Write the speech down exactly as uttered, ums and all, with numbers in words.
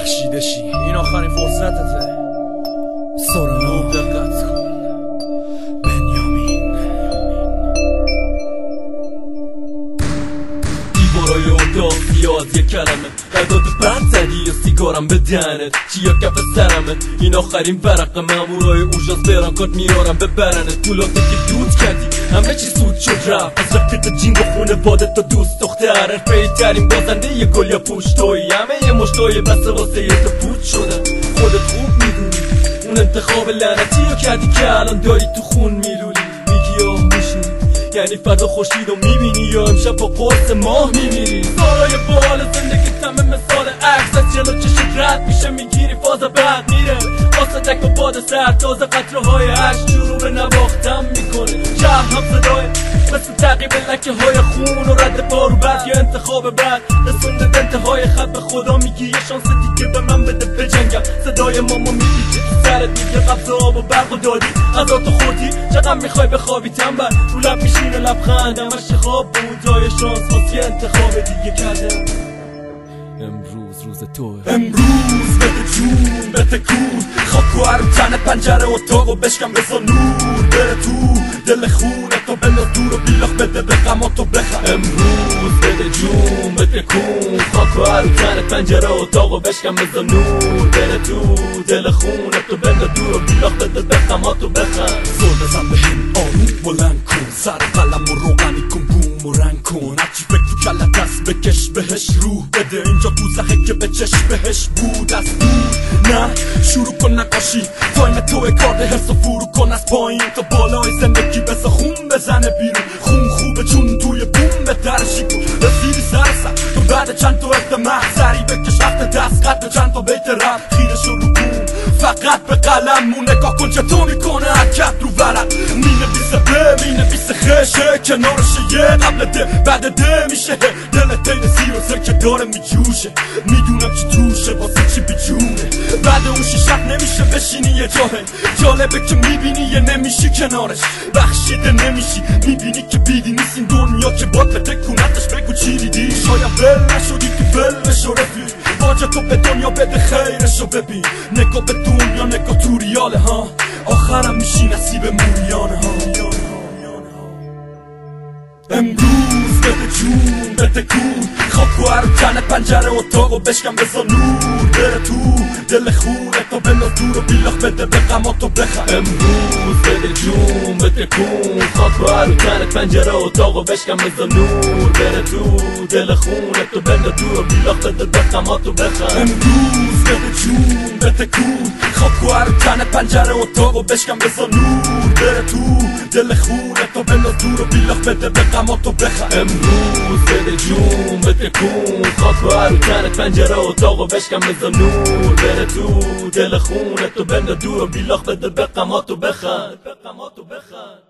بخشیده شی، این آخرین فرصتته. سورنا دقت کن. بنیامین دیوارای اتاق زیاد یک کلمه قداد بند زدی و سیگارم به دهنت چیا کف سرمه. این آخرین ورق مامورای اوژانس برانکات میارم ببرنت. پولاتو که دود کردی همه چی سود شد رفت از رفیق جینگ و خونه بادت تا دوست دختر حرفه‌ای ترین بازنده یه گل یا پوش تویی. همه یه مشتای بسته واسه یه تا پوچ شدن. خودت خوب میدونی اون انتخاب لعنتی رو کردی که الان داری تو خون میلولی. میگی آه میشونی یعنی فردا خورشید رو میبینی یا امشب با قرص ماه میمیری. سالای بال زندگی همه مثال عکس از جلو چشت رد میشه میگیری فاز بعد میره واسه دک و باد سر تازه قطره های عشق شروع به نواختم میکنه. شهر هم صدای مثل تعقیب لکه های خون و رد بارو بعد یا انتخاب بعد رسونده انتهای خط به خدا میگی یه شانس دیگه به من بده بجنگم. صدای ماما میپیچه تو سرت دیگه قبض آب و برق و دادی غذا تو خوردی چقدر میخوای بخوابی تنبل رو لب میشینه لبخند همش خواب بود جای شانس واسه انتخاب دیگه کردم. امروز روز توه. امروز بده جون بده کون خاک و عرم تن پنجره اتاق و بشکم بزا نور بره تو دل خونتو بنداز دور و بیلاخ بده به غماتو بخم. امروز بده جون بده کون خاک و عرم تن پنجره اتاق و بشکم بزا نور بره تو دل خونتو بنداز دور و بیلاخ بده به غماتو بخم. زور بزن بهم آروم بلند کن سر قلم و روغنی کن بوم و رنگ کن هرچی فکر تو کلت هست بکش بهش روح بده اینجا دوزخه که به چشم بهش بود از دور نه شروع کن نقاشی تایم توی کارد حس و فرو کن از پایین تا بالای زندگی بسا خون بزنه بیرون. خون خوبه چون توی بوم به درشی کن رسیدی سر سر تو بعد چند تا اقدمه سری بکش وقت دست قد چند تا بیت رب خیره شو رو کن فقط به قلم مون نگاه کن چطور میکنه حرکت رو ورد مینویسه به مینویسه خشه کنارشه یه قبل ده بعد ده میشه دل تین سیر و سر که داره میجوشه میدونم چی توشه واسه چی بیجونه بعد اون شیشت نمیشه بشینی یه جاهه جالبه که میبینی یه نمیشی کنارش بخشیده نمیشی میبینی که بیدی نیست این دنیا که باد به تکونتش بگو چی دیدی شاید بل نشدی تو بل بشو رفی باجه تو به دنیا بده خیرشو ببین نگاه به دنیا نگاه تو ریاله ها آخرم میشی نصیب موریانه ها. امروز بده جون بده کون خاک و عرم تن پنجره اتاق و بشکم بزا نور بره تو دل خونتو بنداز دور و بیلاخ بده به غماتو بخم. امروز بده جون بده کون خاک و عرم تن پنجره اتاق و بشکم بزا نور بره تو دل خونتو بنداز دور و بیلاخ بده به غماتو بخم. امروز بده جون بده کون خاک و عرم تن پنجره اتاق و بشکم بزا نور بره تو دل خونتو بنداز دور و بیلاخ بده به غماتو بخم. امروز بده جون بده کون خاک و عرم تن پنجره اتاق و بشکم بزا نور بره تو دل خونتو بنداز دور و بیلاخ بده به غماتو بخم.